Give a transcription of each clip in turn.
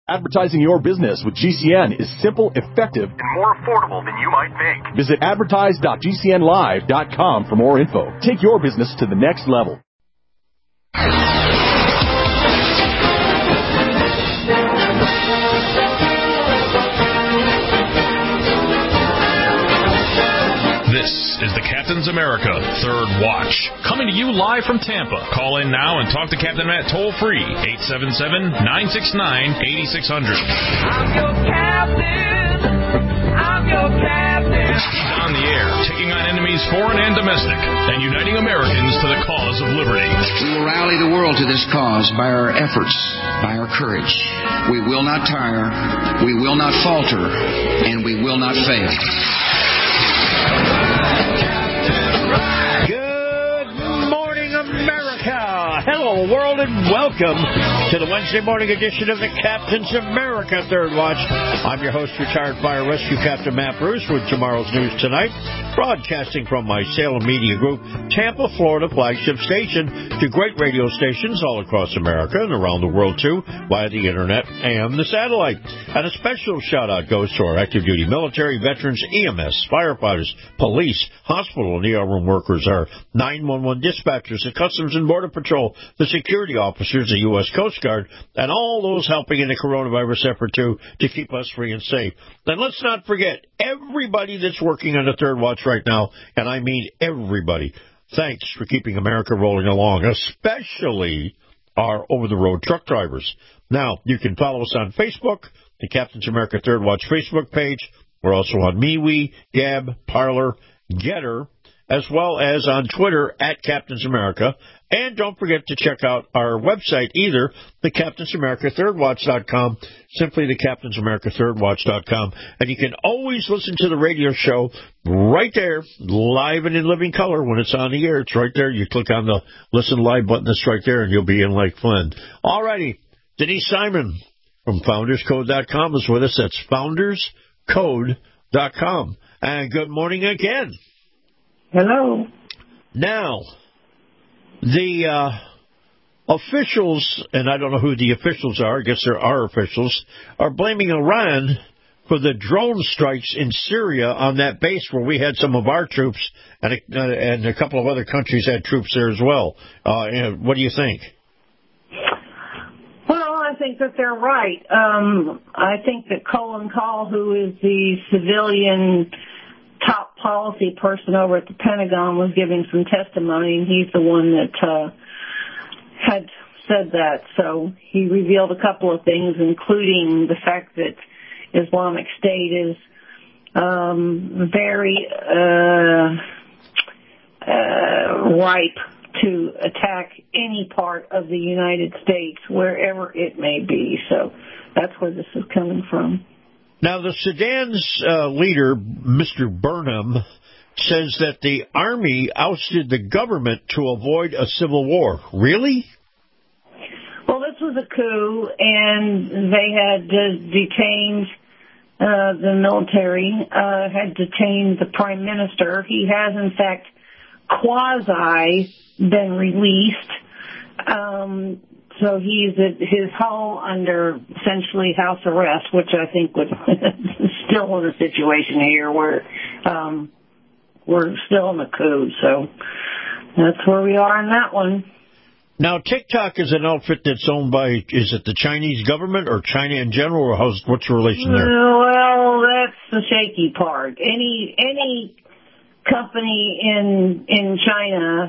Advertising your business with GCN is simple, effective, and more affordable than you might think. Visit advertise.gcnlive.com for more info. Take your business to the next level. This is the Captain's America Third Watch, coming to you live from Tampa. Call in now and talk to Captain Matt toll-free, 877-969-8600. I'm your captain. I'm your captain. He's on the air, taking on enemies foreign and domestic, and uniting Americans to the cause of liberty. We will rally the world to this cause by our efforts, by our courage. We will not tire, we will not falter, and we will not fail. Good morning, America. Hello, world, and welcome to the Wednesday morning edition of the Captain's America Third Watch. I'm your host, retired fire rescue Captain Matt Bruce, with tomorrow's news tonight. Broadcasting from my Salem Media Group, Tampa, Florida flagship station, to great radio stations all across America and around the world, too, via the Internet and the satellite. And a special shout-out goes to our active duty military, veterans, EMS, firefighters, police, hospital and ER room workers, our 911 dispatchers, the Customs and Border Patrol, the security officers, the U.S. Coast Guard, and all those helping in the coronavirus effort, too, to keep us free and safe. And let's not forget everybody that's working on the Third Watch right now, and I mean everybody. Thanks for keeping America rolling along, especially our over-the-road truck drivers. Now, you can follow us on Facebook, the Captain's America Third Watch Facebook page. We're also on MeWe, Gab, Parler, Getter, as well as on Twitter at Captain's America. And don't forget to check out our website either, thecaptainsamericathirdwatch.com, simply thecaptainsamericathirdwatch.com. And you can always listen to the radio show right there, live and in living color when it's on the air. It's right there. You click on the Listen Live button that's right there, and you'll be in like fun. All righty. Denise Simon from FoundersCode.com is with us. That's FoundersCode.com. And good morning again. Hello. Now, the officials, and I don't know who the officials are, I guess there are officials, are blaming Iran for the drone strikes in Syria on that base where we had some of our troops, and a couple of other countries had troops there as well. What do you think? Well, I think that they're right. I think that Colin Kahl, who is the civilian top policy person over at the Pentagon, was giving some testimony, and he's the one that had said that. So he revealed a couple of things, including the fact that Islamic State is very ripe to attack any part of the United States, wherever it may be. So that's where this is coming from. Now, the Sudan's leader, Mr. Burnham, says that the army ousted the government to avoid a civil war. Really? Well, this was a coup, and they had detained the military, had detained the prime minister. He has, in fact, quasi been released. So he's at his home under essentially house arrest, which I think would still in a situation here where we're still in the coup. So that's where we are in that one. Now, TikTok is an outfit that's owned by, is it the Chinese government or China in general, or what's the relation there? Well, that's the shaky part. Any company in China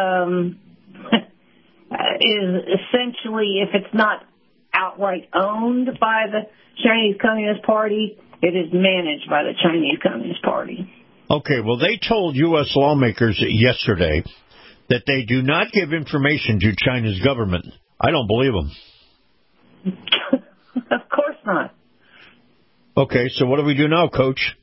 is essentially, if it's not outright owned by the Chinese Communist Party, it is managed by the Chinese Communist Party. Okay, well, they told U.S. lawmakers yesterday that they do not give information to China's government. I don't believe them. Of course not. Okay, so what do we do now, Coach?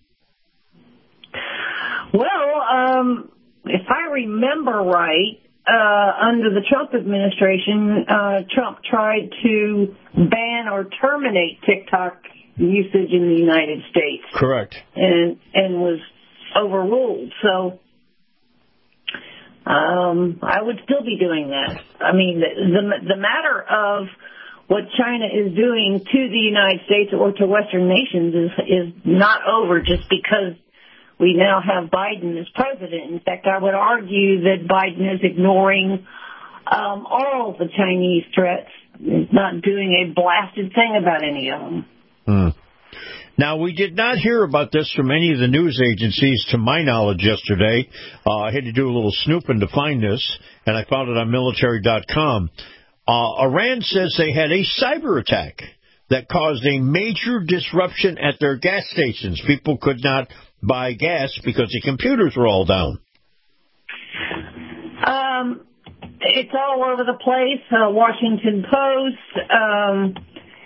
Well, if I remember right, under the Trump administration, Trump tried to ban or terminate TikTok usage in the United States. Correct. And was overruled. So I would still be doing that. I mean, the matter of what China is doing to the United States or to Western nations is not over just because we now have Biden as president. In fact, I would argue that Biden is ignoring all the Chinese threats, not doing a blasted thing about any of them. Now, we did not hear about this from any of the news agencies, to my knowledge, yesterday. I had to do a little snooping to find this, and I found it on military.com. Iran says they had a cyber attack that caused a major disruption at their gas stations. People could not buy gas because the computers were all down. It's all over the place. Washington Post,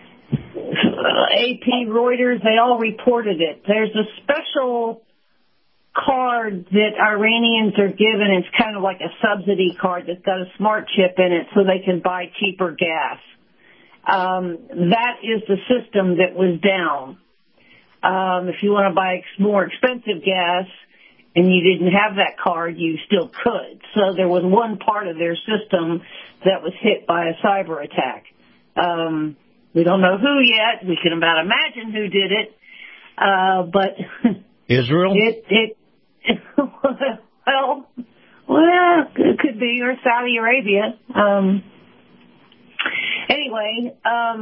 AP, Reuters, they all reported it. There's a special card that Iranians are given. It's kind of like a subsidy card that's got a smart chip in it so they can buy cheaper gas. That is the system that was down. If you want to buy more expensive gas and you didn't have that card, you still could. So there was one part of their system that was hit by a cyber attack. We don't know who yet. We can about imagine who did it. But Israel? Well, it could be, or Saudi Arabia. Anyway,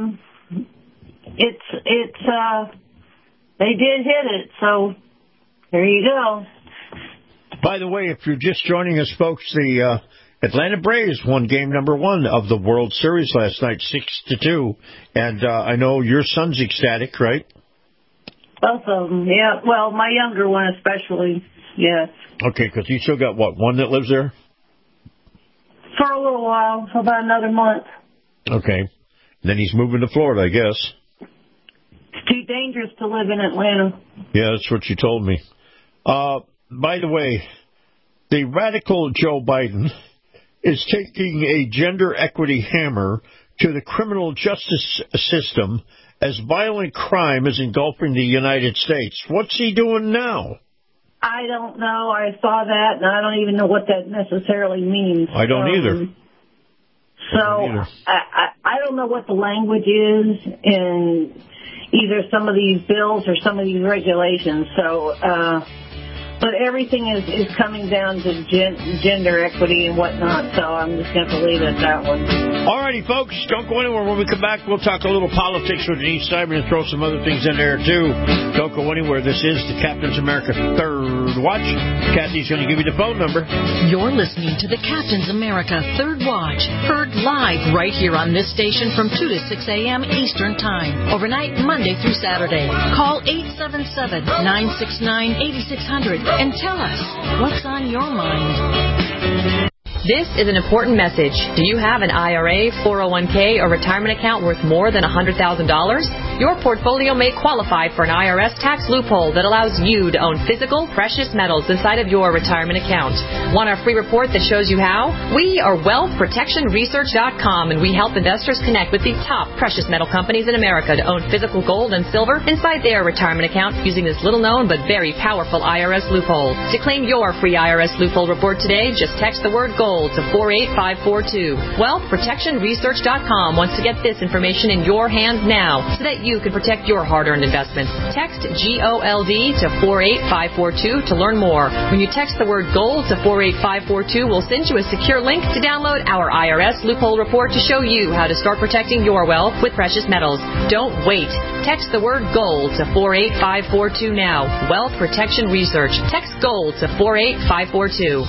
they did hit it, so there you go. By the way, if you're just joining us, folks, the Atlanta Braves won game number 1 of the World Series last night, 6-2. And I know your son's ecstatic, right? Both of them, yeah. Well, my younger one especially, yes. Okay, because you still got, one that lives there? For a little while, for about another month. Okay. Then he's moving to Florida, I guess. It's too dangerous to live in Atlanta. Yeah, that's what you told me. By the way, the radical Joe Biden is taking a gender equity hammer to the criminal justice system as violent crime is engulfing the United States. What's he doing now? I don't know. I saw that, and I don't even know what that necessarily means. I don't either. So I don't know what the language is in either some of these bills or some of these regulations. So, but everything is coming down to gender equity and whatnot. So I'm just going to leave it at that one. All righty, folks. Don't go anywhere. When we come back, we'll talk a little politics with Denise Simon and throw some other things in there, too. Don't go anywhere. This is the Captain's America Third Watch. Kathy's going to give you the phone number. You're listening to the Captain's America Third Watch, heard live right here on this station from 2 to 6 a.m. Eastern Time, overnight Monday through Saturday. Call 877-969-8600 and tell us what's on your mind. This is an important message. Do you have an IRA, 401k, or retirement account worth more than $100,000? Your portfolio may qualify for an IRS tax loophole that allows you to own physical, precious metals inside of your retirement account. Want our free report that shows you how? We are WealthProtectionResearch.com, and we help investors connect with the top precious metal companies in America to own physical gold and silver inside their retirement account using this little-known but very powerful IRS loophole. To claim your free IRS loophole report today, just text the word gold to 48542. WealthProtectionResearch.com wants to get this information in your hands now so that you can protect your hard-earned investments. Text GOLD to 48542 to learn more. When you text the word gold to 48542, we'll send you a secure link to download our IRS loophole report to show you how to start protecting your wealth with precious metals. Don't wait. Text the word gold to 48542 now. Wealth Protection Research. Text gold to 48542.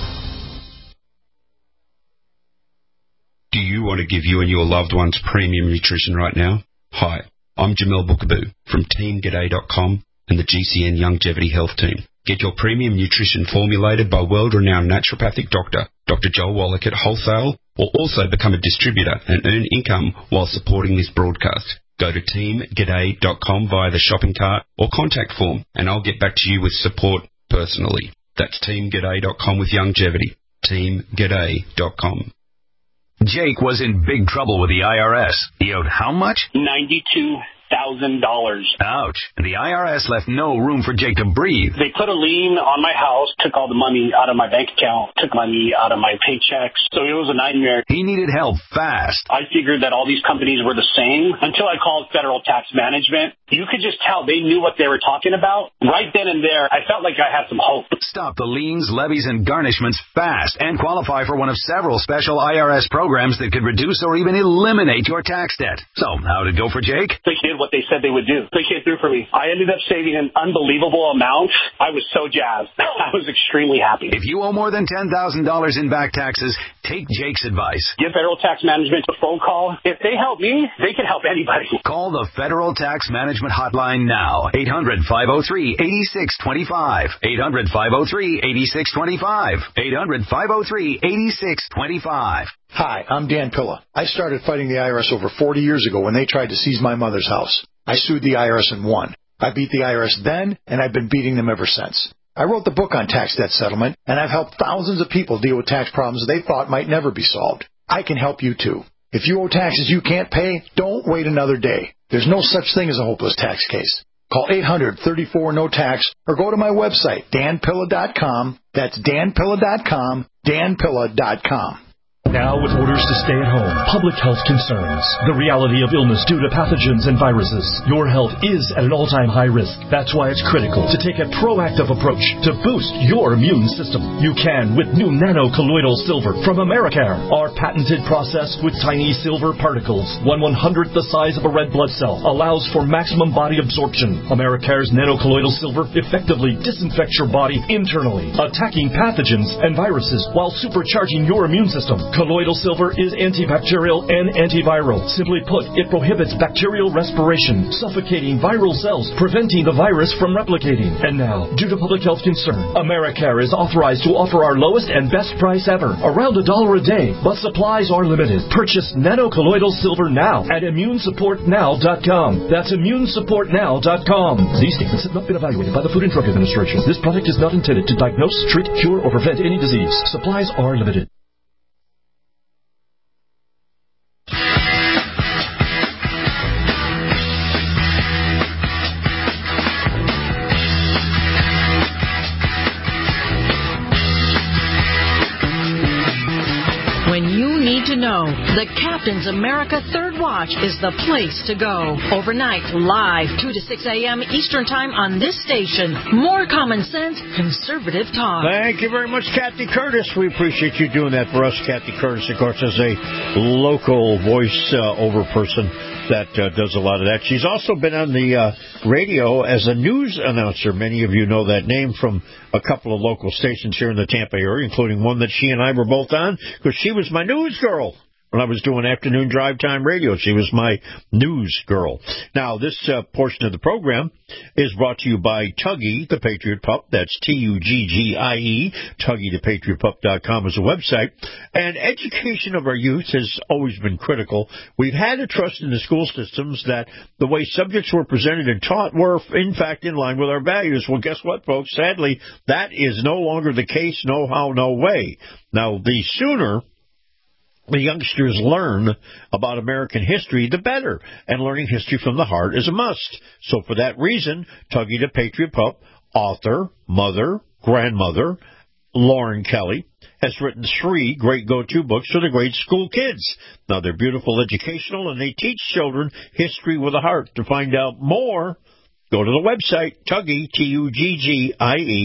Do you want to give you and your loved ones premium nutrition right now? Hi, I'm Jamel Bookaboo from TeamGaday.com and the GCN Longevity Health Team. Get your premium nutrition formulated by world-renowned naturopathic doctor, Dr. Joel Wallach at wholesale, or also become a distributor and earn income while supporting this broadcast. Go to TeamGaday.com via the shopping cart or contact form, and I'll get back to you with support personally. That's TeamGaday.com with longevity. TeamGaday.com. Jake was in big trouble with the IRS. He owed how much? $92,000. Ouch. And the IRS left no room for Jake to breathe. They put a lien on my house, took all the money out of my bank account, took money out of my paychecks. So it was a nightmare. He needed help fast. I figured that all these companies were the same until I called Federal Tax Management. You could just tell they knew what they were talking about. Right then and there, I felt like I had some hope. Stop the liens, levies, and garnishments fast and qualify for one of several special IRS programs that could reduce or even eliminate your tax debt. So, how'd it go for Jake? They did what they said they would do. They came through for me. I ended up saving an unbelievable amount. I was so jazzed. I was extremely happy. If you owe more than $10,000 in back taxes, take Jake's advice. Give Federal Tax Management a phone call. If they help me, they can help anybody. Call the Federal Tax Management Hotline now. 800-503-8625. 800-503-8625. 800-503-8625. Hi, I'm Dan Pilla. I started fighting the IRS over 40 years ago when they tried to seize my mother's house. I sued the IRS and won. I beat the IRS then, and I've been beating them ever since. I wrote the book on tax debt settlement, and I've helped thousands of people deal with tax problems they thought might never be solved. I can help you too. If you owe taxes you can't pay, don't wait another day. There's no such thing as a hopeless tax case. Call 800-34-NO-TAX or go to my website, danpilla.com. That's danpilla.com, danpilla.com. Now with orders to stay at home, public health concerns, the reality of illness due to pathogens and viruses, your health is at an all-time high risk. That's why it's critical to take a proactive approach to boost your immune system. You can with new nano-colloidal silver from Americare. Our patented process with tiny silver particles, 1/100th the size of a red blood cell, allows for maximum body absorption. Americare's nano-colloidal silver effectively disinfects your body internally, attacking pathogens and viruses while supercharging your immune system. Colloidal silver is antibacterial and antiviral. Simply put, it prohibits bacterial respiration, suffocating viral cells, preventing the virus from replicating. And now, due to public health concern, Americare is authorized to offer our lowest and best price ever, around $1 a day, but supplies are limited. Purchase nano-colloidal silver now at immunesupportnow.com. That's immunesupportnow.com. These statements have not been evaluated by the Food and Drug Administration. This product is not intended to diagnose, treat, cure, or prevent any disease. Supplies are limited. To know, the Captain's America Third Watch is the place to go. Overnight, live, 2 to 6 a.m. Eastern Time on this station. More common sense, conservative talk. Thank you very much, Kathy Curtis. We appreciate you doing that for us. Kathy Curtis, of course, is a local voice-over person that does a lot of that. She's also been on the radio as a news announcer. Many of you know that name from a couple of local stations here in the Tampa area, including one that she and I were both on, because she was my news girl when I was doing afternoon drive time radio. She was my news girl. Now, this portion of the program is brought to you by Tuggy, the Patriot Pup. That's Tuggie. TuggyThePatriotPup.com is a website. And education of our youth has always been critical. We've had a trust in the school systems that the way subjects were presented and taught were, in fact, in line with our values. Well, guess what, folks? Sadly, that is no longer the case. No how, no way. Now, the sooner the youngsters learn about American history, the better. And learning history from the heart is a must. So for that reason, Tuggy the Patriot Pup, author, mother, grandmother, Lauren Kelly, has written 3 great go-to books for the grade school kids. Now, they're beautiful, educational, and they teach children history with a heart. To find out more, go to the website, Tuggie, Tuggie,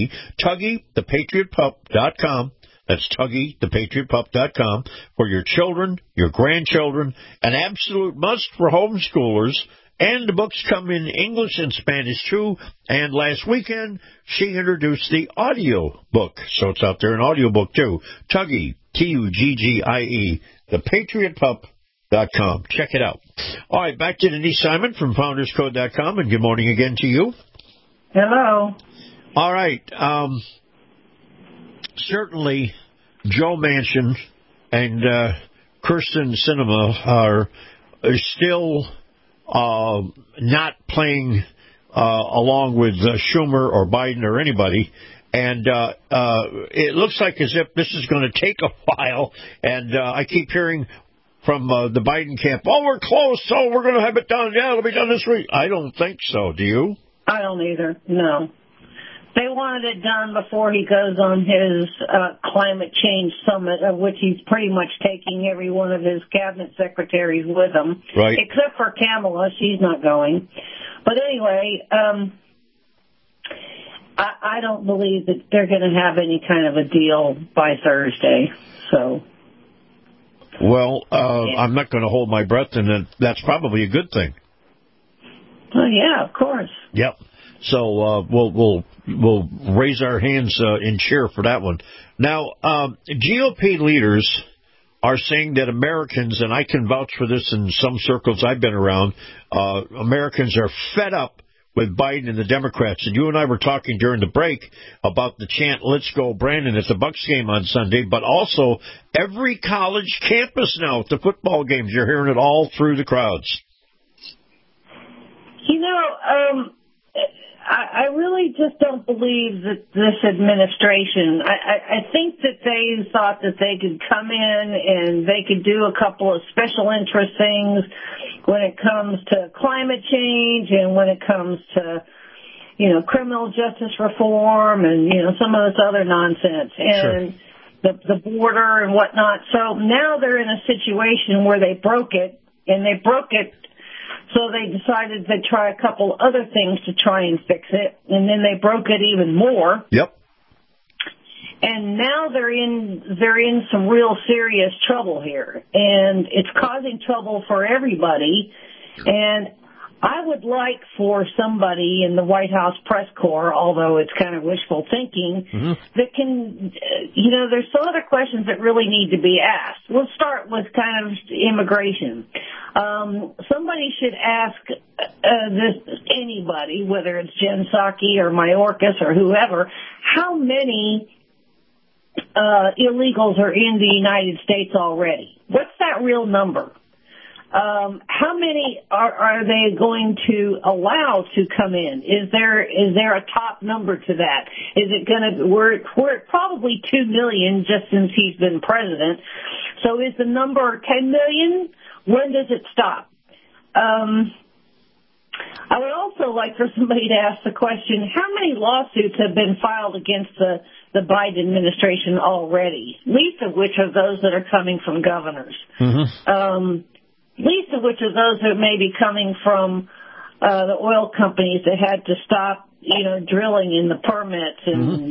TuggyThePatriotPup.com. That's TuggyThePatriotPup.com for your children, your grandchildren, an absolute must for homeschoolers. And the books come in English and Spanish, too. And last weekend, she introduced the audio book. So it's out there in audio book, too. Tuggie, Tuggie, ThePatriotPup.com. Check it out. All right, back to Denise Simon from FoundersCode.com. And good morning again to you. Hello. All right. Certainly, Joe Manchin and Kyrsten Sinema are still not playing along with Schumer or Biden or anybody. And it looks like as if this is going to take a while. And I keep hearing from the Biden camp. Oh, we're close, so we're going to have it done. Yeah, it'll be done this week. I don't think so. Do you? I don't either. No. They wanted it done before he goes on his climate change summit, of which he's pretty much taking every one of his cabinet secretaries with him. Right. Except for Kamala. She's not going. But anyway, I don't believe that they're going to have any kind of a deal by Thursday. So. Well, I'm not going to hold my breath, and that's probably a good thing. Oh, yeah, of course. Yep. So we'll raise our hands in cheer for that one. Now, GOP leaders are saying that Americans, and I can vouch for this in some circles I've been around, Americans are fed up with Biden and the Democrats. And you and I were talking during the break about the chant, "Let's go, Brandon," at the Bucs game on Sunday, but also every college campus now at the football games. You're hearing it all through the crowds. You know, I really just don't believe that this administration, I think that they thought that they could come in and they could do a couple of special interest things when it comes to climate change and when it comes to, criminal justice reform and, some of this other nonsense and the border and whatnot. So now they're in a situation where they broke it, and they broke it. So they decided they'd try a couple other things to try and fix it, and then they broke it even more. Yep. And now they're in some real serious trouble here, and it's causing trouble for everybody. And I would like for somebody in the White House press corps, although it's kind of wishful thinking, that can, there's some other questions that really need to be asked. We'll start with kind of immigration. Somebody should ask anybody, whether it's Jen Psaki or Mayorkas or whoever, how many illegals are in the United States already? What's that real number? How many are they going to allow to come in? Is there a top number to that? Is it going to, we're at probably 2 million just since he's been president. So is the number 10 million? When does it stop? I would also like for somebody to ask the question, how many lawsuits have been filed against the Biden administration already? Least of which are those that are coming from governors. Least of which are those that may be coming from the oil companies that had to stop, drilling in the permits and,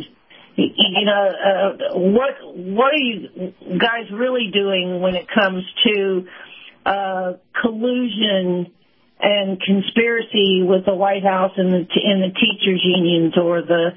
what are you guys really doing when it comes to collusion and conspiracy with the White House and the teachers unions or the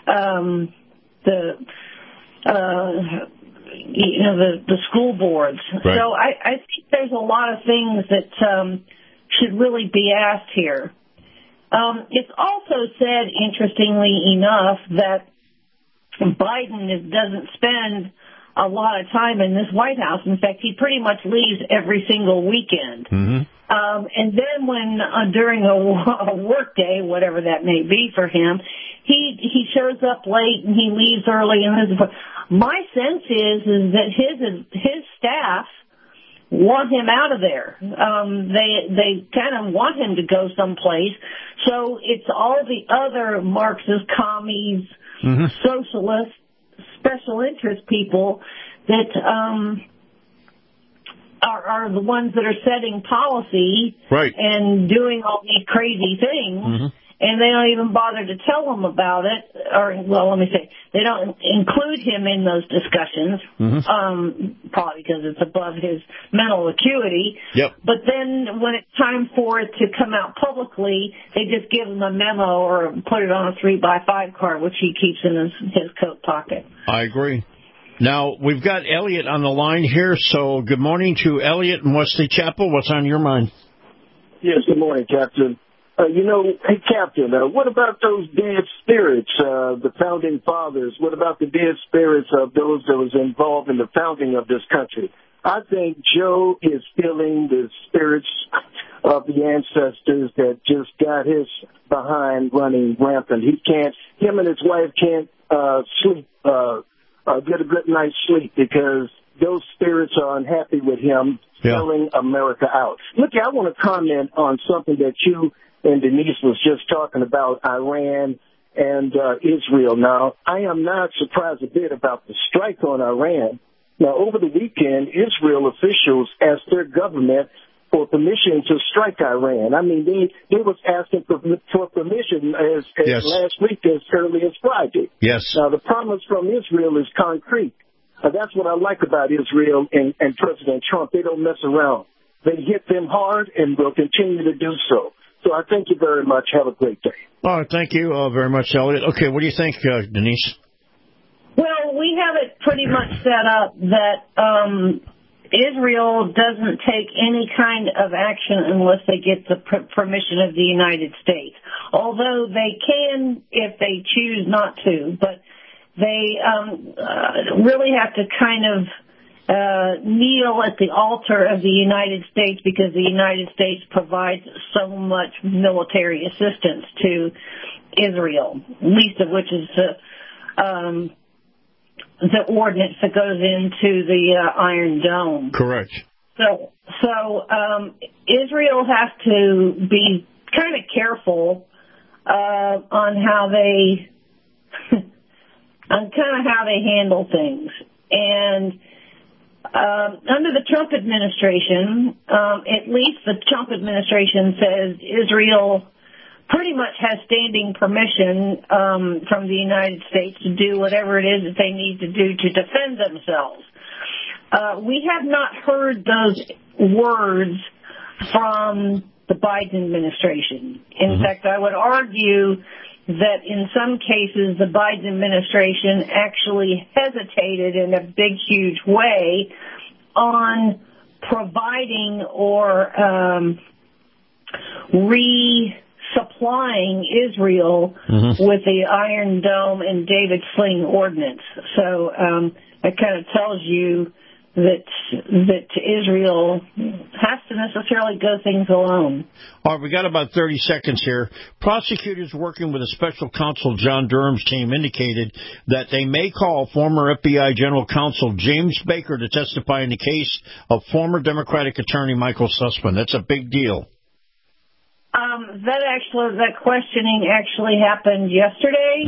school boards. Right. So I think there's a lot of things that should really be asked here. It's also said, interestingly enough, that Biden doesn't spend a lot of time in this White House. In fact, he pretty much leaves every single weekend. And then when during a work day, whatever that may be for him, he shows up late and he leaves early. And my sense is that his staff want him out of there. They kind of want him to go someplace. So it's all the other Marxist, commies, socialists, special interest people that are the ones that are setting policy and doing all these crazy things. And they don't even bother to tell him about it, they don't include him in those discussions, probably because it's above his mental acuity. But then when it's time for it to come out publicly, they just give him a memo or put it on a 3x5 card, which he keeps in his coat pocket. I agree. Now, we've got Elliot on the line here, so good morning to Elliot in Wesley Chapel. What's on your mind? Yes, good morning, Captain. Hey, Captain, what about those dead spirits, the founding fathers? What about the dead spirits of those that was involved in the founding of this country? I think Joe is feeling the spirits of the ancestors that just got his behind running rampant. Him and his wife can't sleep, get a good night's sleep because those spirits are unhappy with him selling America out. Look, I want to comment on something that you and Denise was just talking about, Iran and Israel. Now, I am not surprised a bit about the strike on Iran. Now, over the weekend, Israel officials asked their government for permission to strike Iran. I mean, they was asking for permission as last week, as early as Friday. Yes. Now, the promise from Israel is concrete. That's what I like about Israel and President Trump. They don't mess around. They hit them hard and will continue to do so. So I thank you very much. Have a great day. All right, thank you very much, Elliot. Okay, what do you think, Denise? Well, we have it pretty much set up that Israel doesn't take any kind of action unless they get the permission of the United States. Although they can if they choose not to, but they really have to kind of kneel at the altar of the United States because the United States provides so much military assistance to Israel, least of which is the ordinance that goes into the Iron Dome. Correct. So Israel has to be kind of careful on how they handle things. And under the Trump administration, at least the Trump administration says Israel pretty much has standing permission from the United States to do whatever it is that they need to do to defend themselves. We have not heard those words from the Biden administration. In fact, I would argue that in some cases the Biden administration actually hesitated in a big, huge way on providing or resupplying Israel with the Iron Dome and David Sling ordinance. So that kind of tells you that Israel has to necessarily go things alone. All right, we got about 30 seconds here. Prosecutors working with a special counsel, John Durham's team, indicated that they may call former FBI General Counsel James Baker to testify in the case of former Democratic Attorney Michael Sussman. That's a big deal. That questioning actually happened yesterday.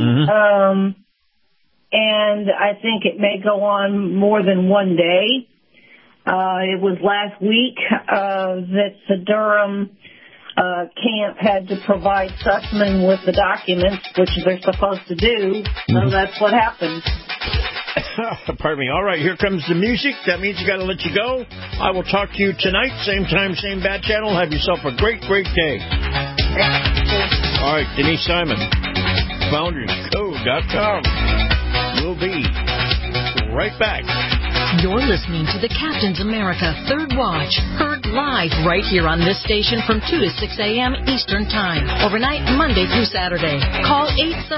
And I think it may go on more than one day. It was last week that the Durham camp had to provide Sussman with the documents, which they're supposed to do. So that's what happened. Pardon me. All right, here comes the music. That means you got to let you go. I will talk to you tonight, same time, same bad channel. Have yourself a great, great day. All right, Denise Simon, FoundersCode.com. We'll be right back. You're listening to the Captain's America Third Watch, heard live right here on this station from 2 to 6 a.m. Eastern Time, overnight Monday through Saturday. Call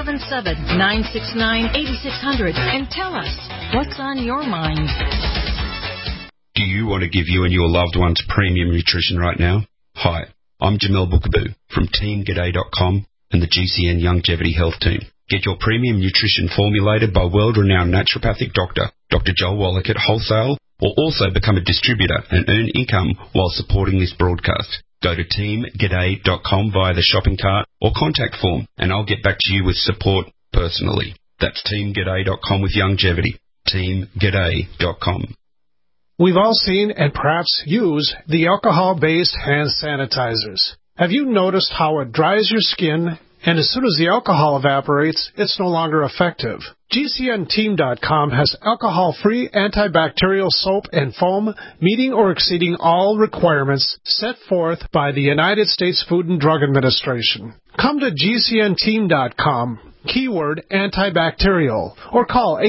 877-969-8600 and tell us what's on your mind. Do you want to give you and your loved ones premium nutrition right now? Hi, I'm Jamel Bookaboo from TeamGaday.com and the GCN Longevity Health Team. Get your premium nutrition formulated by world-renowned naturopathic doctor, Dr. Joel Wallach at Wholesale, or also become a distributor and earn income while supporting this broadcast. Go to teamgaday.com via the shopping cart or contact form, and I'll get back to you with support personally. That's teamgaday.com with longevity. teamgaday.com. We've all seen and perhaps use the alcohol-based hand sanitizers. Have you noticed how it dries your skin, and as soon as the alcohol evaporates, it's no longer effective? GCNteam.com has alcohol-free antibacterial soap and foam meeting or exceeding all requirements set forth by the United States Food and Drug Administration. Come to GCNteam.com, keyword antibacterial, or call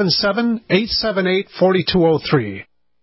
877-878-4203.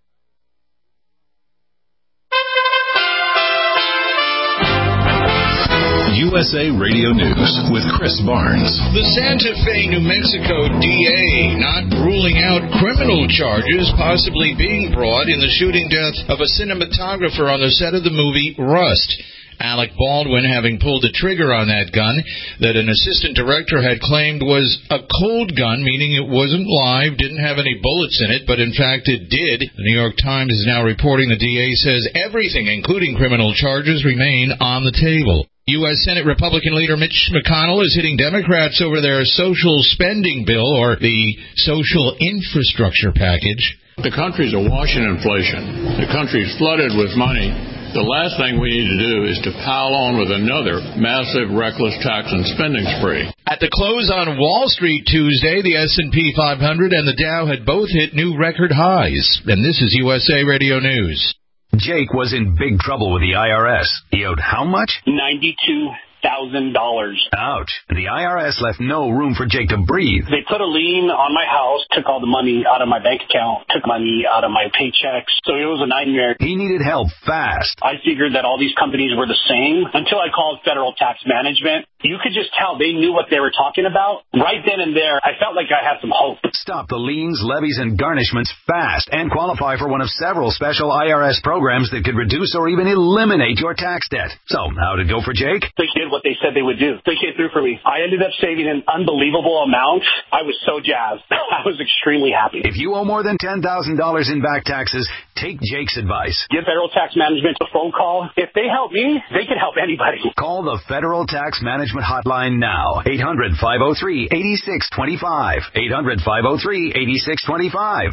USA Radio News with Chris Barnes. The Santa Fe, New Mexico DA not ruling out criminal charges possibly being brought in the shooting death of a cinematographer on the set of the movie Rust. Alec Baldwin having pulled the trigger on that gun that an assistant director had claimed was a cold gun, meaning it wasn't live, didn't have any bullets in it, but in fact it did. The New York Times is now reporting the DA says everything, including criminal charges, remain on the table. U.S. Senate Republican leader Mitch McConnell is hitting Democrats over their social spending bill, or the social infrastructure package. The country's awash in inflation. The country's flooded with money. The last thing we need to do is to pile on with another massive, reckless tax and spending spree. At the close on Wall Street Tuesday, the S&P 500 and the Dow had both hit new record highs. And this is USA Radio News. Jake was in big trouble with the IRS. He owed how much? $92,000. Ouch. The IRS left no room for Jake to breathe. They put a lien on my house, took all the money out of my bank account, took money out of my paychecks. So it was a nightmare. He needed help fast. I figured that all these companies were the same until I called Federal Tax Management. You could just tell they knew what they were talking about. Right then and there, I felt like I had some hope. Stop the liens, levies, and garnishments fast and qualify for one of several special IRS programs that could reduce or even eliminate your tax debt. So, how'd it go for Jake? They did what they said they would do. They came through for me. I ended up saving an unbelievable amount. I was so jazzed. I was extremely happy. If you owe more than $10,000 in back taxes, take Jake's advice. Give Federal Tax Management a phone call. If they help me, they can help anybody. Call the Federal Tax Management Hotline now. 800-503-8625. 800-503-8625.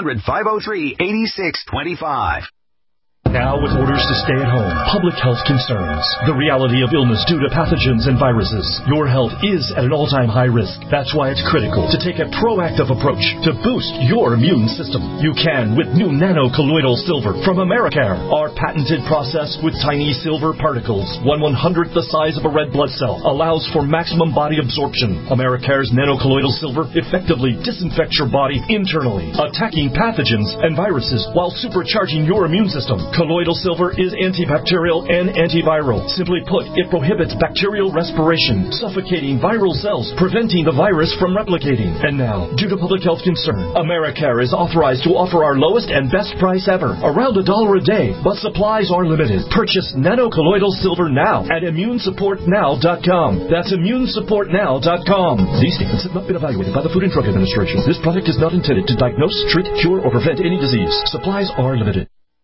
800-503-8625. Now with orders to stay at home, public health concerns, the reality of illness due to pathogens and viruses, your health is at an all-time high risk. That's why it's critical to take a proactive approach to boost your immune system. You can with new nano-colloidal silver from Americare. Our patented process with tiny silver particles, 1/100th the size of a red blood cell, allows for maximum body absorption. Americare's nano-colloidal silver effectively disinfects your body internally, attacking pathogens and viruses while supercharging your immune system. Colloidal silver is antibacterial and antiviral. Simply put, it prohibits bacterial respiration, suffocating viral cells, preventing the virus from replicating. And now, due to public health concern, Americare is authorized to offer our lowest and best price ever, around $1 a day, but supplies are limited. Purchase nano-colloidal silver now at immunesupportnow.com. That's immunesupportnow.com. These statements have not been evaluated by the Food and Drug Administration. This product is not intended to diagnose, treat, cure, or prevent any disease. Supplies are limited.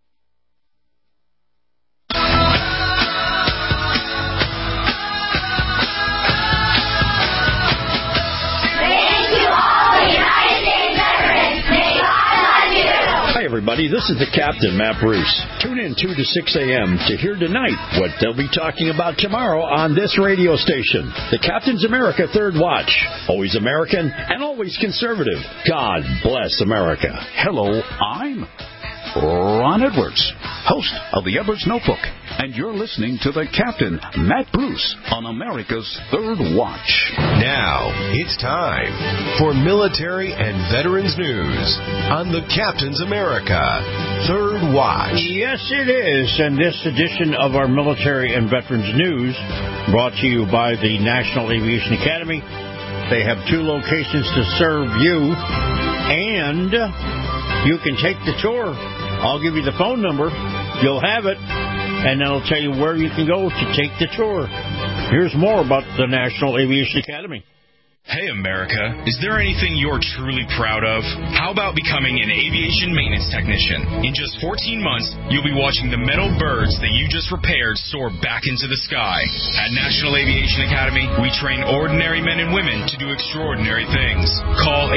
Everybody, this is the Captain, Matt Bruce. Tune in 2 to 6 a.m. to hear tonight what they'll be talking about tomorrow on this radio station. The Captain's America Third Watch. Always American and always conservative. God bless America. Hello, I'm Ron Edwards, host of the Edwards Notebook, and you're listening to the Captain, Matt Bruce, on America's Third Watch. Now, it's time for military and veterans news on the Captain's America Third Watch. Yes, it is, and this edition of our military and veterans news brought to you by the National Aviation Academy. They have 2 locations to serve you, and you can take the tour. I'll give you the phone number. You'll have it, and then I'll tell you where you can go to take the tour. Here's more about the National Aviation Academy. Hey, America, is there anything you're truly proud of? How about becoming an aviation maintenance technician? In just 14 months, you'll be watching the metal birds that you just repaired soar back into the sky. At National Aviation Academy, we train ordinary men and women to do extraordinary things. Call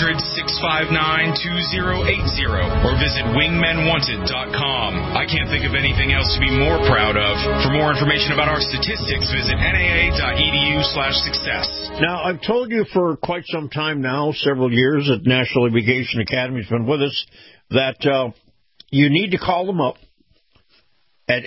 800-659-2080 or visit wingmenwanted.com. I can't think of anything else to be more proud of. For more information about our statistics, visit naa.edu/success. Now, I've told you for quite some time now, several years, that National Aviation Academy has been with us, that you need to call them up at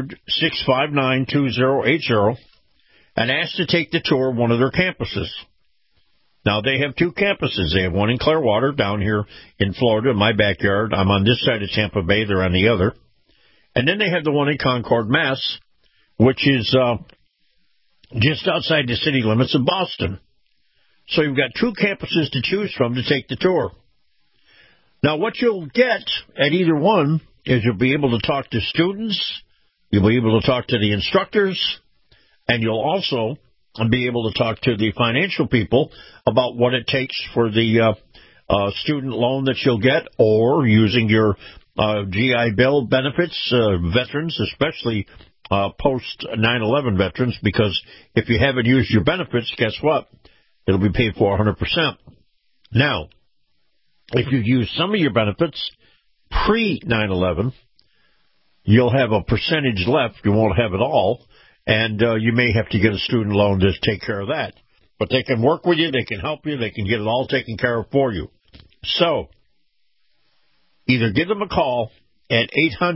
800-659-2080 and ask to take the tour of one of their campuses. Now, they have 2 campuses. They have one in Clearwater down here in Florida, in my backyard. I'm on this side of Tampa Bay. They're on the other. And then they have the one in Concord, Mass., which is just outside the city limits of Boston. So you've got 2 campuses to choose from to take the tour. Now, what you'll get at either one is you'll be able to talk to students, You'll be able to talk to the instructors, and you'll also be able to talk to the financial people about what it takes for the student loan that you'll get, or using your GI Bill benefits, veterans, especially post 9/11 veterans, because if you haven't used your benefits, guess what? It'll be paid for 100%. Now, if you use some of your benefits pre-9/11, you'll have a percentage left. You won't have it all, and you may have to get a student loan to take care of that. But they can work with you. They can help you. They can get it all taken care of for you. So, either give them a call at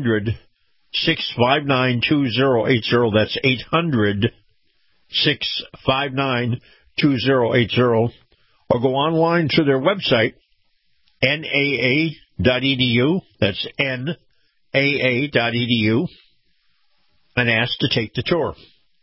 800-659-2080. That's 800-659-2080. Or go online to their website, naa.edu. That's naa.edu. And ask to take the tour.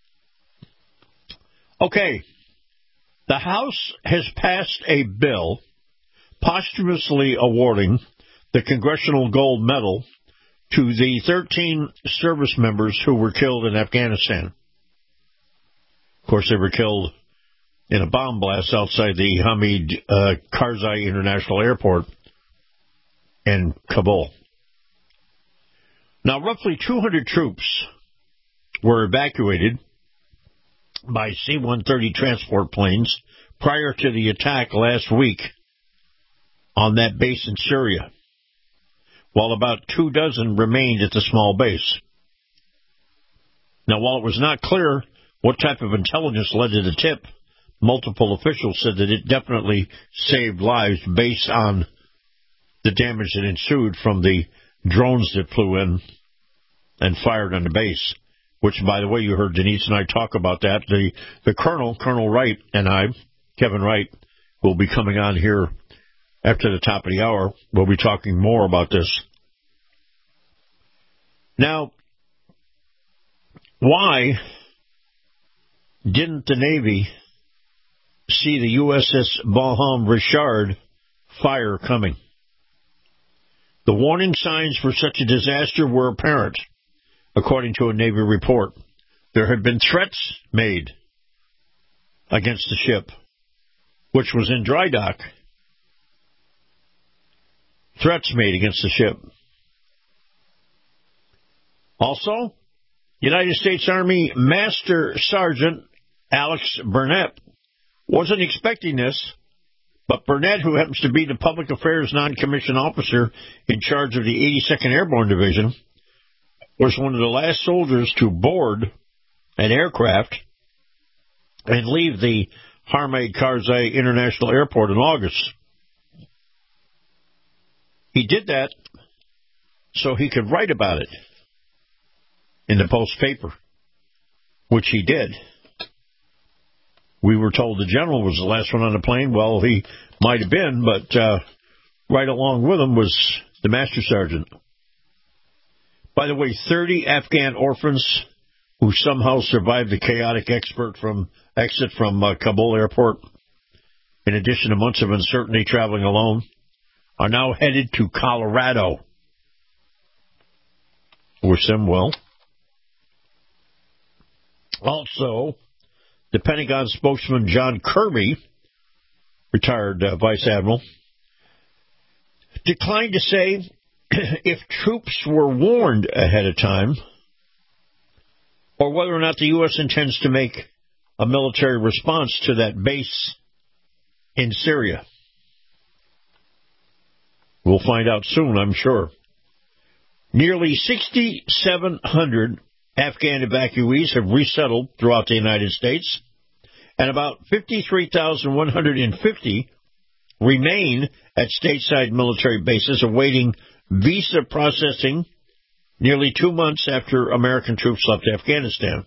Okay. The House has passed a bill posthumously awarding the Congressional Gold Medal to the 13 service members who were killed in Afghanistan. Of course, they were killed in a bomb blast outside the Hamid Karzai International Airport in Kabul. Now, roughly 200 troops were evacuated by C-130 transport planes prior to the attack last week on that base in Syria, while about 24 remained at the small base. Now, while it was not clear what type of intelligence led to the tip, multiple officials said that it definitely saved lives based on the damage that ensued from the drones that flew in and fired on the base, which, by the way, you heard Denise and I talk about that. The Colonel Wright, and I, Kevin Wright, will be coming on here after the top of the hour. We'll be talking more about this. Now, why didn't the Navy see the USS Bonhomme Richard fire coming? The warning signs for such a disaster were apparent, according to a Navy report. There had been threats made against the ship, which was in dry dock. Threats made against the ship. Also, United States Army Master Sergeant Alex Burnett wasn't expecting this, but Burnett, who happens to be the public affairs non-commissioned officer in charge of the 82nd Airborne Division, was one of the last soldiers to board an aircraft and leave the Hamid Karzai International Airport in August. He did that so he could write about it in the Post paper, which he did. We were told the general was the last one on the plane. Well, he might have been, but right along with him was the master sergeant. By the way, 30 Afghan orphans who somehow survived the chaotic exit from Kabul airport, in addition to months of uncertainty traveling alone, are now headed to Colorado. Wish them well. Also, the Pentagon spokesman John Kirby, retired Vice Admiral, declined to say if troops were warned ahead of time or whether or not the U.S. intends to make a military response to that base in Syria. We'll find out soon, I'm sure. Nearly 6,700 Afghan evacuees have resettled throughout the United States, and about 53,150 remain at stateside military bases awaiting visa processing nearly 2 months after American troops left Afghanistan.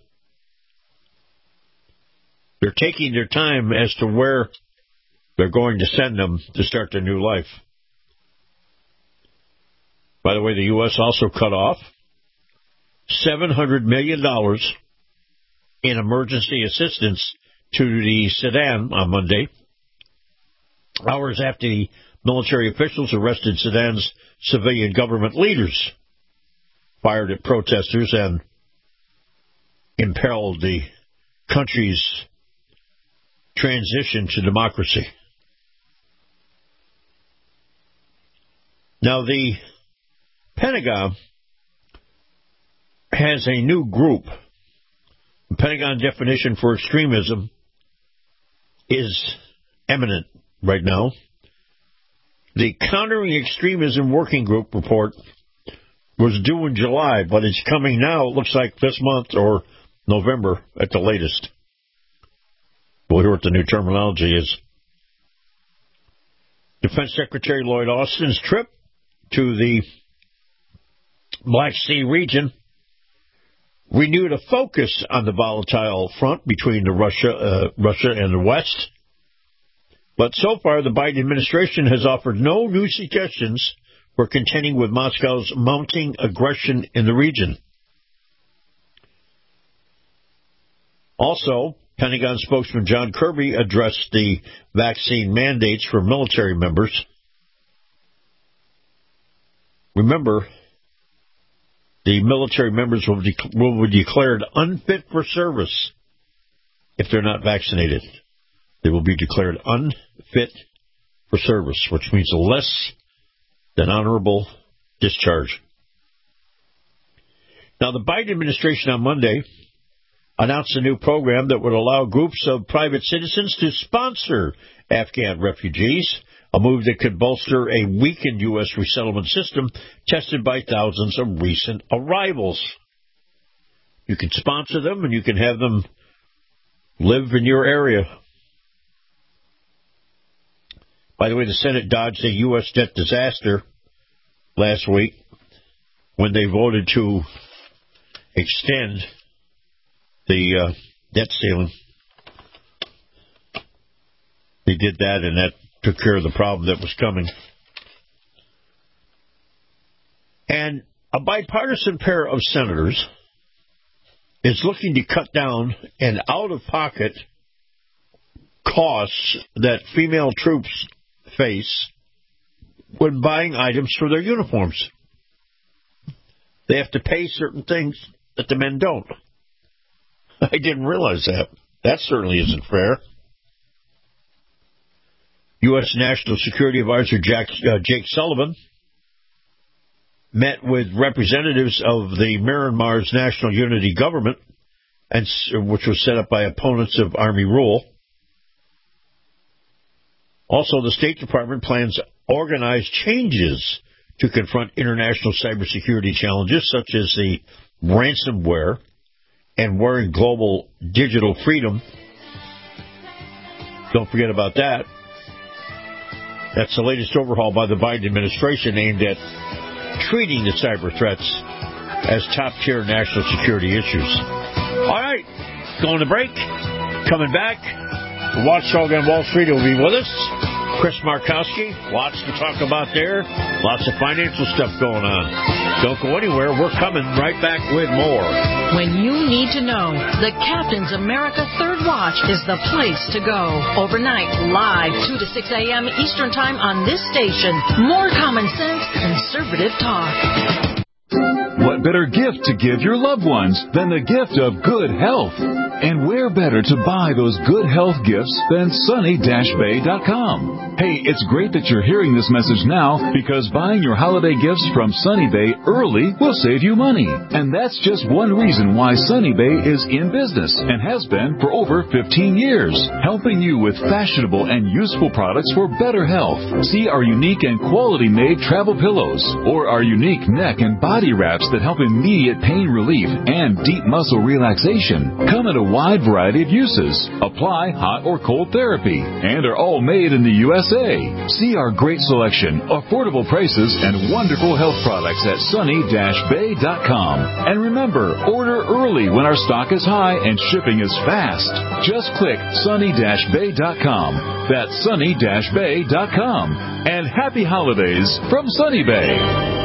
They're taking their time as to where they're going to send them to start their new life. By the way, the U.S. also cut off $700 million in emergency assistance to the Sudan on Monday, hours after the military officials arrested Sudan's civilian government leaders, fired at protesters, and imperil the country's transition to democracy. Now, the Pentagon has a new group. The Pentagon definition for extremism is eminent right now. The Countering Extremism Working Group report was due in July, but it's coming now, it looks like this month or November at the latest. We'll hear what the new terminology is. Defense Secretary Lloyd Austin's trip to the Black Sea region renewed a focus on the volatile front between Russia and the West. But so far, the Biden administration has offered no new suggestions for contending with Moscow's mounting aggression in the region. Also, Pentagon spokesman John Kirby addressed the vaccine mandates for military members. Remember, the military members will be declared unfit for service if they're not vaccinated. They will be declared unfit for service, which means a less than honorable discharge. Now, the Biden administration on Monday announced a new program that would allow groups of private citizens to sponsor Afghan refugees, a move that could bolster a weakened U.S. resettlement system tested by thousands of recent arrivals. You can sponsor them and you can have them live in your area. By the way, the Senate dodged a U.S. debt disaster last week when they voted to extend the debt ceiling. They did that, and that took care of the problem that was coming. And a bipartisan pair of senators is looking to cut down an out-of-pocket costs that female troops face when buying items for their uniforms. They have to pay certain things that the men don't. I didn't realize that. That certainly isn't fair. U.S. National Security Advisor Jake Sullivan met with representatives of the Myanmar's National Unity Government, which was set up by opponents of Army rule. Also, the State Department plans organized changes to confront international cybersecurity challenges such as the ransomware and wearing global digital freedom. Don't forget about that. That's the latest overhaul by the Biden administration aimed at treating the cyber threats as top-tier national security issues. All right, going to break. Coming back, the Watchdog on Wall Street will be with us. Chris Markowski, lots to talk about there. Lots of financial stuff going on. Don't go anywhere. We're coming right back with more. When you need to know, the Captain's America Third Watch is the place to go. Overnight, live, 2 to 6 a.m. Eastern Time on this station. More common sense, conservative talk. What better gift to give your loved ones than the gift of good health? And where better to buy those good health gifts than sunny-bay.com? Hey, it's great that you're hearing this message now because buying your holiday gifts from Sunny Bay early will save you money. And that's just one reason why Sunny Bay is in business and has been for over 15 years, helping you with fashionable and useful products for better health. See our unique and quality-made travel pillows or our unique neck and body wraps that help immediate pain relief and deep muscle relaxation. Come in a wide variety of uses. Apply hot or cold therapy and are all made in the USA. See our great selection, affordable prices, and wonderful health products at sunny-bay.com. And remember, order early when our stock is high and shipping is fast. Just click sunny-bay.com. That's sunny-bay.com. And happy holidays from Sunny Bay.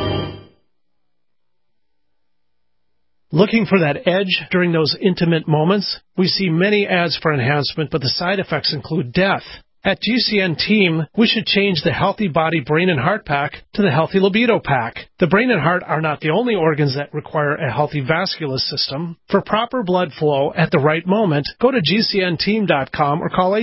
Looking for that edge during those intimate moments? We see many ads for enhancement, but the side effects include death. At GCN Team, we should change the Healthy Body, Brain, and Heart Pack to the Healthy Libido Pack. The brain and heart are not the only organs that require a healthy vascular system. For proper blood flow at the right moment, go to GCNteam.com or call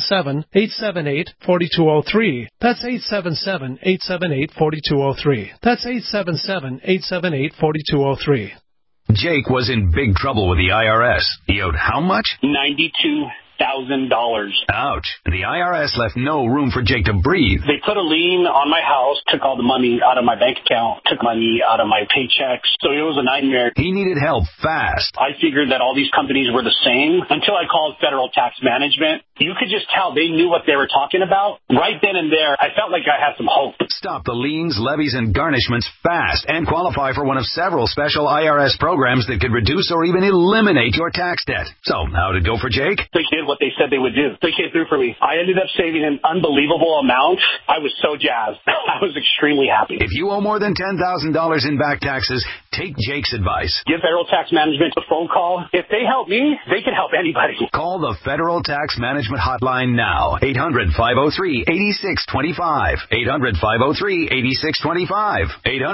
877-878-4203. That's 877-878-4203. That's 877-878-4203. Jake was in big trouble with the IRS. He owed how much? $92,000. Ouch. The IRS left no room for Jake to breathe. They put a lien on my house, took all the money out of my bank account, took money out of my paychecks. So it was a nightmare. He needed help fast. I figured that all these companies were the same until I called Federal Tax Management. You could just tell they knew what they were talking about. Right then and there, I felt like I had some hope. Stop the liens, levies, and garnishments fast and qualify for one of several special IRS programs that could reduce or even eliminate your tax debt. So, how did it go for Jake? They did what they said they would do. They came through for me. I ended up saving an unbelievable amount. I was so jazzed. I was extremely happy. If you owe more than $10,000 in back taxes, take Jake's advice. Give Federal Tax Management a phone call. If they help me, they can help anybody. Call the Federal Tax Management Hotline now. 800-503-8625. 800-503-8625.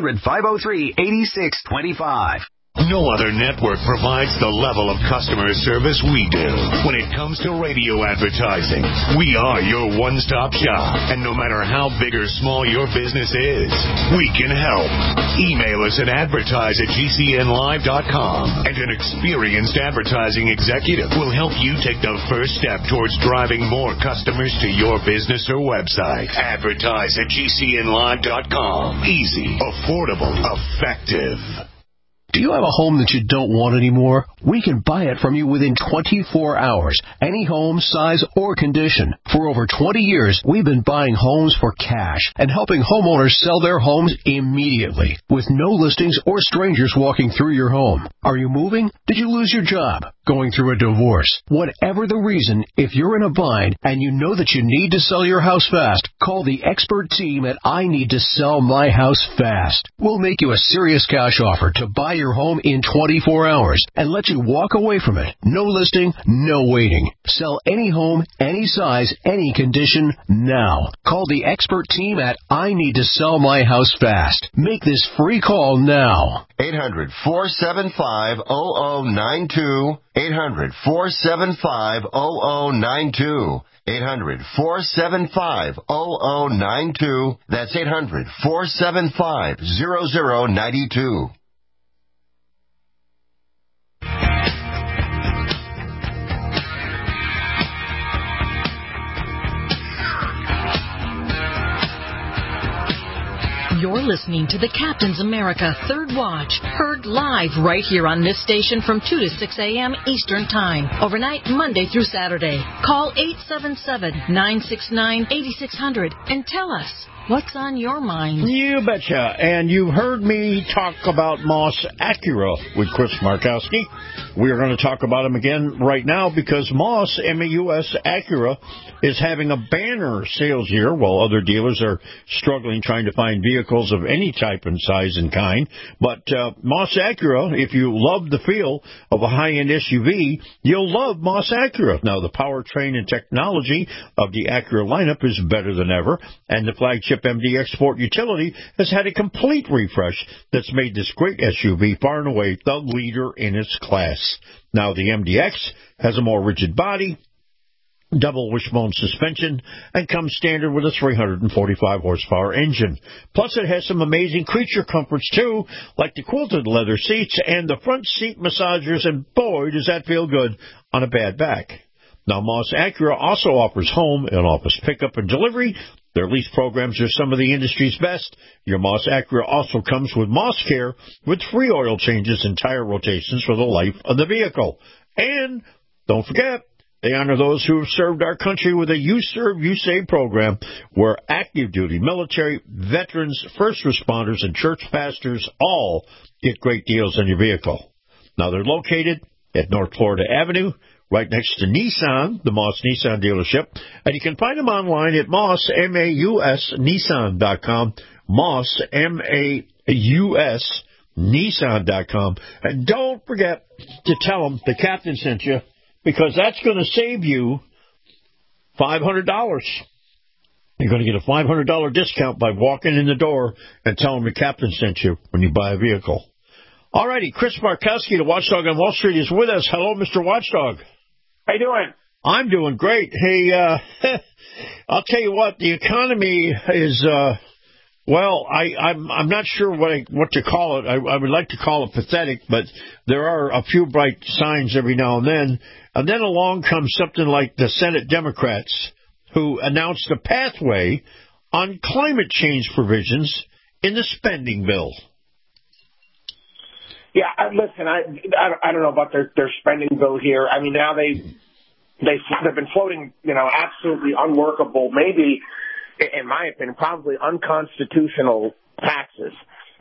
800-503-8625. No other network provides the level of customer service we do. When it comes to radio advertising, we are your one-stop shop. And no matter how big or small your business is, we can help. Email us at advertise@gcnlive.com, and an experienced advertising executive will help you take the first step towards driving more customers to your business or website. Advertise at gcnlive.com. Easy, affordable, effective. Do you have a home that you don't want anymore? We can buy it from you within 24 hours. Any home, size, or condition. For over 20 years, we've been buying homes for cash and helping homeowners sell their homes immediately with no listings or strangers walking through your home. Are you moving? Did you lose your job? Going through a divorce? Whatever the reason, if you're in a bind and you know that you need to sell your house fast, call the expert team at I Need to Sell My House Fast. We'll make you a serious cash offer to buy your home in 24 hours and let you walk away from it. No listing, no waiting. Sell any home, any size, any condition now. Call the expert team at I Need to Sell My House Fast. Make this free call now. 800-475-0092. 800-475-0092. 800-475-0092. That's 800-475-0092. You're listening to the Captain's America Third Watch, heard live right here on this station from 2 to 6 a.m. Eastern Time, overnight Monday through Saturday. Call 877-969-8600 and tell us what's on your mind. You betcha. And you've heard me talk about Moss Acura with Chris Markowski. We're going to talk about him again right now because Moss, M-A-U-S, Acura, is having a banner sales year while other dealers are struggling trying to find vehicles of any type and size and kind. But Moss Acura, if you love the feel of a high-end SUV, you'll love Moss Acura. Now, the powertrain and technology of the Acura lineup is better than ever, and the flagship MDX Sport utility has had a complete refresh that's made this great SUV far and away the leader in its class. Now, the MDX has a more rigid body, double wishbone suspension, and comes standard with a 345 horsepower engine. Plus, it has some amazing creature comforts, too, like the quilted leather seats and the front seat massagers, and boy, does that feel good on a bad back. Now, Moss Acura also offers home and office pickup and delivery. Their lease programs are some of the industry's best. Your Moss Acura also comes with Moss Care with free oil changes and tire rotations for the life of the vehicle. And don't forget, they honor those who have served our country with a You Serve, You Save program where active duty, military, veterans, first responders, and church pastors all get great deals on your vehicle. Now, they're located at North Florida Avenue, right next to Nissan, the Moss Nissan dealership. And you can find them online at Moss, M-A-U-S, Nissan.com, Moss, M-A-U-S, Nissan.com. And don't forget to tell them the captain sent you, because that's going to save you $500. You're going to get a $500 discount by walking in the door and telling the captain sent you when you buy a vehicle. All righty, Chris Markowski, the Watchdog on Wall Street, is with us. Hello, Mr. Watchdog. How you doing? I'm doing great. Hey, I'll tell you what, the economy is, I'm not sure what to call it. I would like to call it pathetic, but there are a few bright signs every now and then. And then along comes something like the Senate Democrats, who announced a pathway on climate change provisions in the spending bill. Yeah, listen, I don't know about their spending bill here. I mean, now they've been floating, absolutely unworkable, maybe, in my opinion, probably unconstitutional taxes.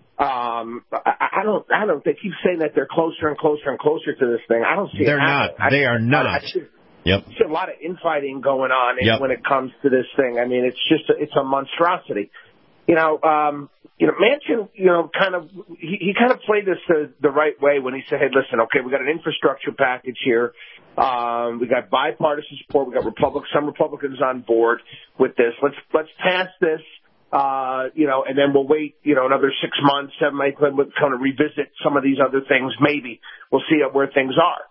I don't. They keep saying that they're closer and closer and closer to this thing. I don't see. They're not. They are not. Yep. There's a lot of infighting going on when it comes to this thing. I mean, it's a monstrosity. Manchin, he kind of played this the right way when he said, hey, listen, okay, we got an infrastructure package here. We got bipartisan support. We got some Republicans on board with this. Let's pass this, and then we'll wait, another 6 months, 7 months, we'll kind of revisit some of these other things. Maybe we'll see where things are.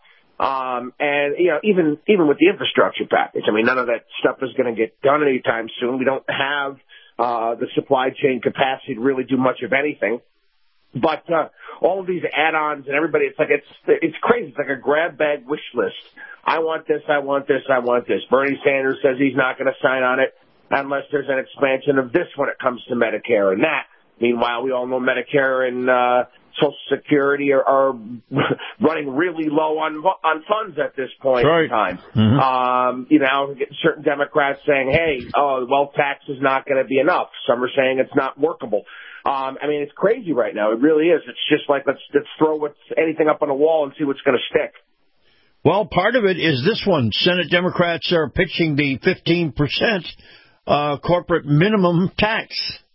Even with the infrastructure package, I mean, none of that stuff is going to get done anytime soon. We don't have the supply chain capacity to really do much of anything. But all of these add-ons and everybody, it's crazy. It's like a grab bag wish list. I want this, I want this, I want this. Bernie Sanders says he's not going to sign on it unless there's an expansion of this when it comes to Medicare and that. Meanwhile, we all know Medicare and Social Security are running really low on funds at this point in time. Mm-hmm. Certain Democrats saying, hey, wealth tax is not going to be enough. Some are saying it's not workable. It's crazy right now. It really is. It's just like, let's throw anything up on the wall and see what's going to stick. Well, part of it is this one. Senate Democrats are pitching the 15% corporate minimum tax.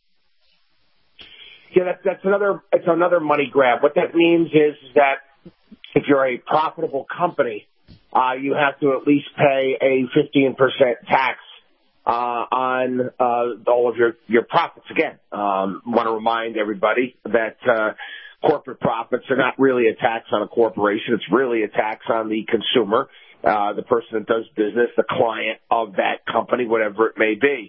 Yeah, it's another money grab. What that means is that if you're a profitable company, you have to at least pay a 15% tax on all of your profits. Again, want to remind everybody that corporate profits are not really a tax on a corporation. It's really a tax on the consumer, the person that does business, the client of that company, whatever it may be.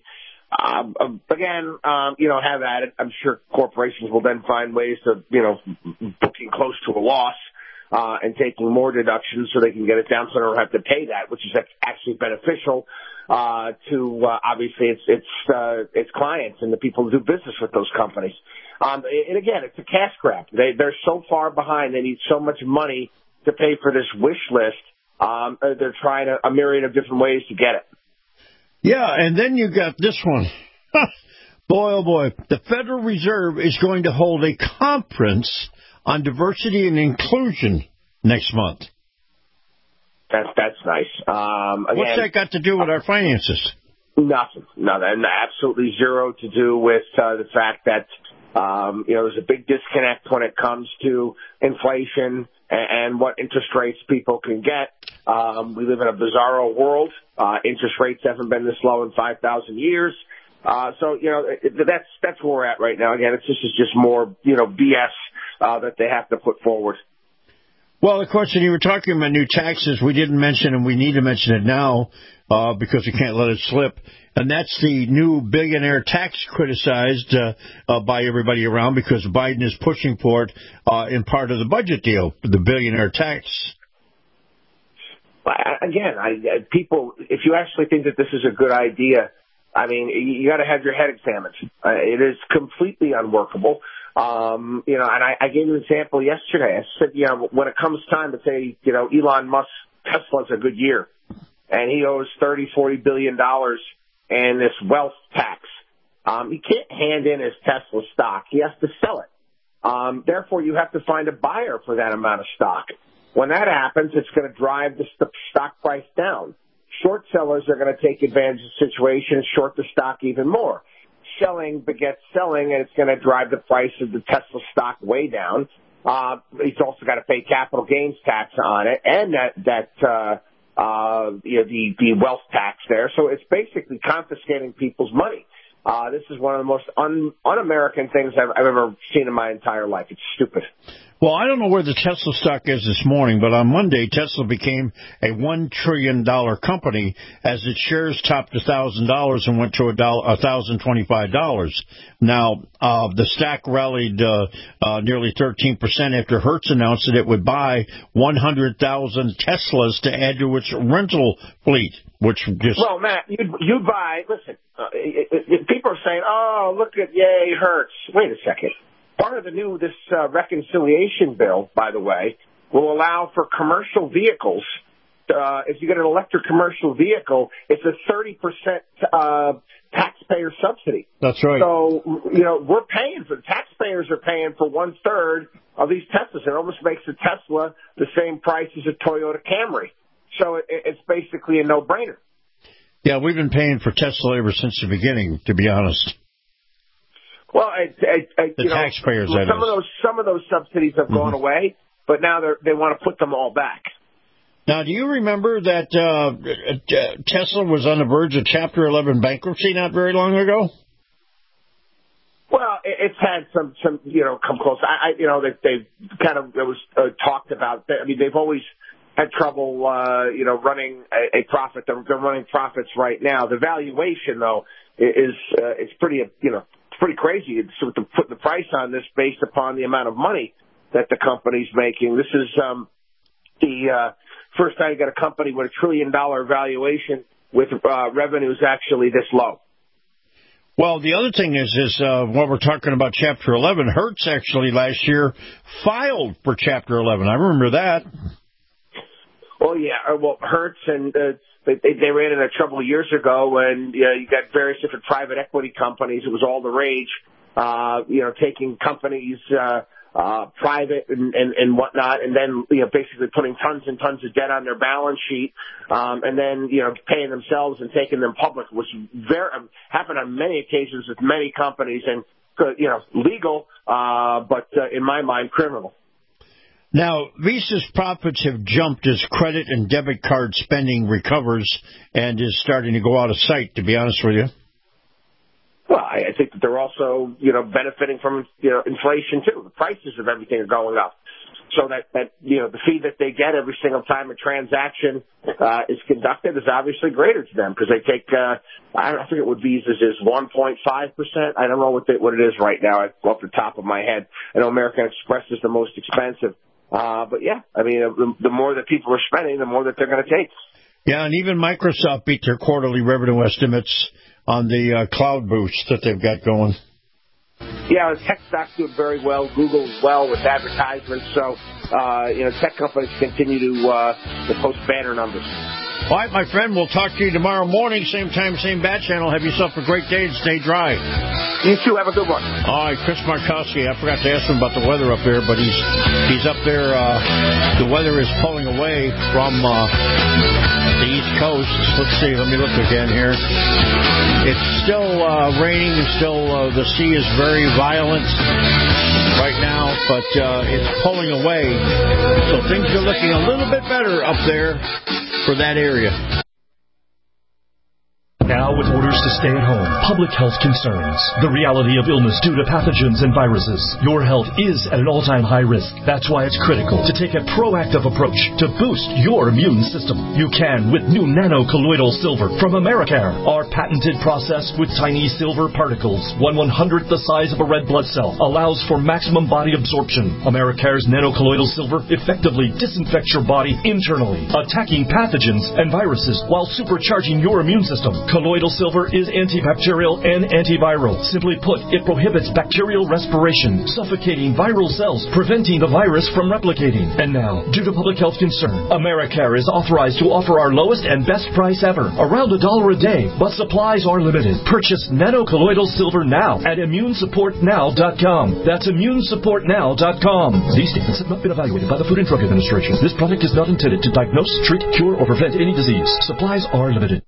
Have at it. I'm sure corporations will then find ways to, booking close to a loss, and taking more deductions so they can get it down so they don't have to pay that, which is actually beneficial, to, obviously its clients and the people who do business with those companies. And again, it's a cash grab. They're so far behind. They need so much money to pay for this wish list. They're trying a myriad of different ways to get it. Yeah, and then you got this one. Boy, oh boy. The Federal Reserve is going to hold a conference on diversity and inclusion next month. That's nice. What's that got to do with our finances? Nothing. Absolutely zero to do with the fact that there's a big disconnect when it comes to inflation and what interest rates people can get. We live in a bizarro world. Interest rates haven't been this low in 5,000 years. That's where we're at right now. Again, this is just more, BS that they have to put forward. Well, of course, when you were talking about new taxes, we didn't mention, and we need to mention it now because we can't let it slip, and that's the new billionaire tax criticized by everybody around because Biden is pushing for it in part of the budget deal, the billionaire tax. Again, people, if you actually think that this is a good idea, you got to have your head examined. It is completely unworkable. And I gave you an example yesterday. I said, when it comes time to say, Elon Musk, Tesla's a good year, and he owes $30-40 billion in this wealth tax. He can't hand in his Tesla stock. He has to sell it. Therefore, you have to find a buyer for that amount of stock. When that happens, it's going to drive the stock price down. Short sellers are going to take advantage of the situation and short the stock even more. Selling begets selling, and it's going to drive the price of the Tesla stock way down. He's also got to pay capital gains tax on it, and that the wealth tax there. So it's basically confiscating people's money. This is one of the most un-American things I've ever seen in my entire life. It's stupid. Well, I don't know where the Tesla stock is this morning, but on Monday, Tesla became a $1 trillion company as its shares topped $1,000 and went to $1,025. Now, the stock rallied nearly 13% after Hertz announced that it would buy 100,000 Teslas to add to its rental fleet. Well, Matt, you buy. Listen, people are saying, "Oh, look at yay Hertz." Wait a second. Part of this reconciliation bill, by the way, will allow for commercial vehicles. If you get an electric commercial vehicle, it's a 30% taxpayer subsidy. That's right. So, we're paying for, taxpayers are paying for 1/3 of these Teslas. It almost makes a Tesla the same price as a Toyota Camry. So it's basically a no-brainer. Yeah, we've been paying for Tesla ever since the beginning, to be honest. Well, taxpayers. Some of those subsidies have gone away, but now they want to put them all back. Now, do you remember that Tesla was on the verge of Chapter 11 bankruptcy not very long ago? Well, it's had some come close. They kind of, it was talked about. I mean, they've always had trouble, running a profit. They're running profits right now. The valuation, though, is pretty, it's pretty crazy. It's putting the price on this based upon the amount of money that the company's making. This is the first time you got a company with $1 trillion valuation with revenues actually this low. Well, the other thing is what we're talking about, Chapter 11. Hertz actually last year filed for Chapter 11. I remember that. Well, yeah. Well, Hertz and they ran into trouble years ago when you got various different private equity companies. It was all the rage, taking companies private and whatnot, and then basically putting tons and tons of debt on their balance sheet, and then paying themselves and taking them public, which happened on many occasions with many companies, and legal, but in my mind, criminal. Now, Visa's profits have jumped as credit and debit card spending recovers and is starting to go out of sight, to be honest with you. Well, I think that they're also, benefiting from, inflation, too. The prices of everything are going up. So that the fee that they get every single time a transaction is conducted is obviously greater to them because they take, I forget what Visa's is, 1.5%. I don't know what it is right now off the top of my head. I know American Express is the most expensive. But yeah, I mean, the more that people are spending, the more that they're going to take. Yeah, and even Microsoft beat their quarterly revenue estimates on the cloud boost that they've got going. Yeah, tech stocks doing very well. Google as well with advertisements. So, tech companies continue to post banner numbers. All right, my friend, we'll talk to you tomorrow morning, same time, same bat channel. Have yourself a great day and stay dry. You too. Have a good one. All right, Chris Markowski. I forgot to ask him about the weather up there, but he's up there. The weather is pulling away from the East Coast. Let's see. Let me look again here. It's still raining and still the sea is very violent right now, but it's pulling away. So things are looking a little bit better up there for that area. Now with orders to stay at home, public health concerns, the reality of illness due to pathogens and viruses, your health is at an all-time high risk. That's why it's critical to take a proactive approach to boost your immune system. You can with new nano-colloidal silver from Americare. Our patented process with tiny silver particles, 1/100th the size of a red blood cell, allows for maximum body absorption. Americare's nano-colloidal silver effectively disinfects your body internally, attacking pathogens and viruses while supercharging your immune system. Colloidal silver is antibacterial and antiviral. Simply put, it prohibits bacterial respiration, suffocating viral cells, preventing the virus from replicating. And now, due to public health concern, Americare is authorized to offer our lowest and best price ever, around $1 a day, but supplies are limited. Purchase nano-colloidal silver now at immunesupportnow.com. That's immunesupportnow.com. These statements have not been evaluated by the Food and Drug Administration. This product is not intended to diagnose, treat, cure, or prevent any disease. Supplies are limited.